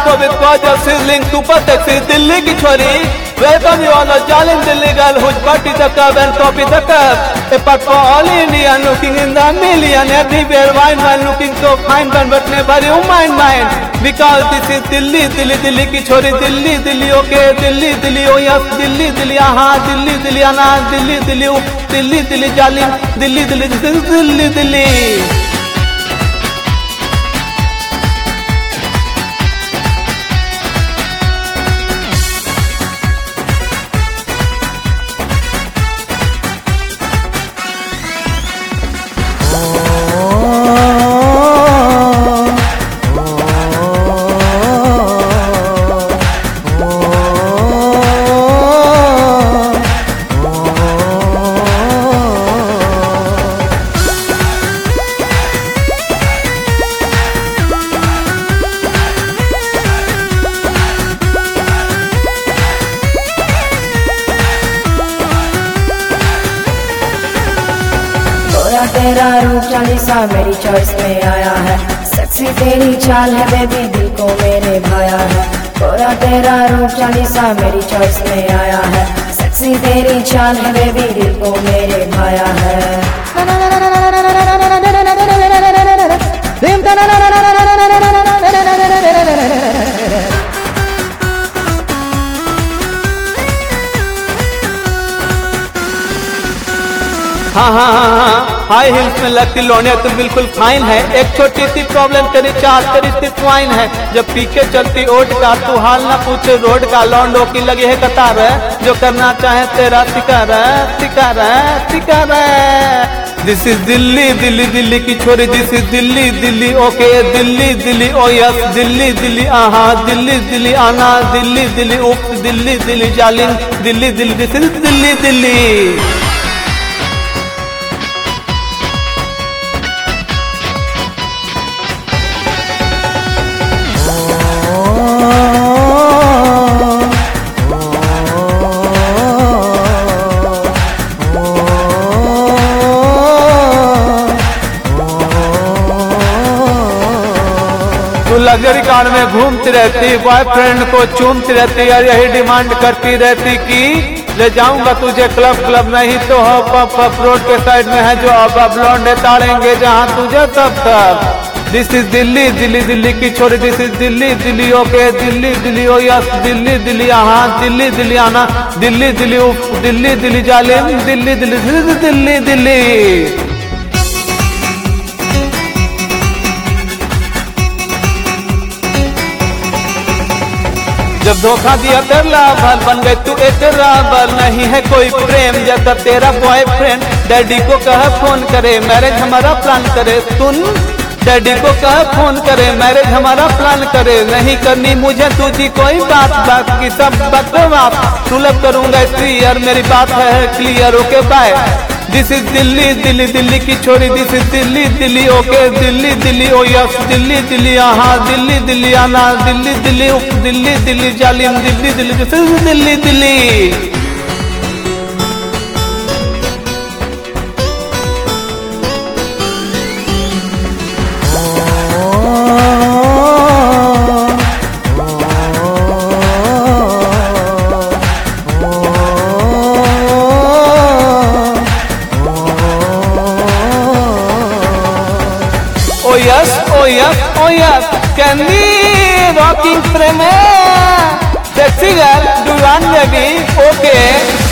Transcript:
Moscow with gorgeous sizzling super sexy Delhi की छोरी Welcome you all darling Delhi girl who's party the cup and copy the cup A part for all Indian looking in the million Everywhere wine looking so fine but never you mind Because this is Delhi Delhi की छोरी Delhi okay Delhi oh yes Delhi हाँ Delhi आना Delhi जालिम Delhi this is Delhi तेरा रूप चालीसा मेरी choice में आया है सेक्सी तेरी चाल है बेबी दिल को मेरे भाया है गोरा तेरा रूप चालीसा मेरी चॉइस में आया है सेक्सी तेरी चाल है बेबी दिल को मेरे भाया है हाँ हाई हिल्स में लगती लौंडिया तो बिल्कुल फाइन है एक छोटी सी प्रॉब्लम तेरी चाल तेरी सिर्फ वाइन है जब पी के चलती ओट का तू हाल ना पूछे रोड का लौंडो की लगी है कतार है जो करना चाहे तेरा शिकार है दिस इज दिल्ली की छोरी this is Delhi okay Delhi oh yes Delhi आहा दिल्ली आना दिल्ली उफ दिल्ली जालिम Delhi this is Delhi luxury car में घूमती रहती बॉयफ्रेंड को चूमती रहती और यही डिमांड करती रहती कि ले जाऊंगा तुझे क्लब नहीं तो पप रोड के साइड में है जो अब लौंडे ताड़ेंगे जहां तुझे तब दिस इज दिल्ली की छोरी this is Delhi okay Delhi oh yes Delhi हाँ दिल्ली आना दिल्ली उफ दिल्ली जालिम दिल्ली जब धोखा दिया तेरा भल बन गई तू एक रावल नहीं है कोई प्रेम जैसा तेरा बॉयफ्रेंड डैडी को कह फोन करे मैरिज हमारा प्लान करे सुन डैडी को कह फोन करे मैरिज हमारा प्लान करे नहीं करनी मुझे तुझी कोई बात की सब बकवास सुलभ करूंगा क्लियर मेरी बात है clear okay bye this is Delhi की छोरी this is Delhi okay Delhi oh yes Delhi हाँ दिल्ली आना दिल्ली उफ दिल्ली जालिम Delhi this is Delhi Oh yes, Candy rocking frame, sexy girl, do one baby, okay.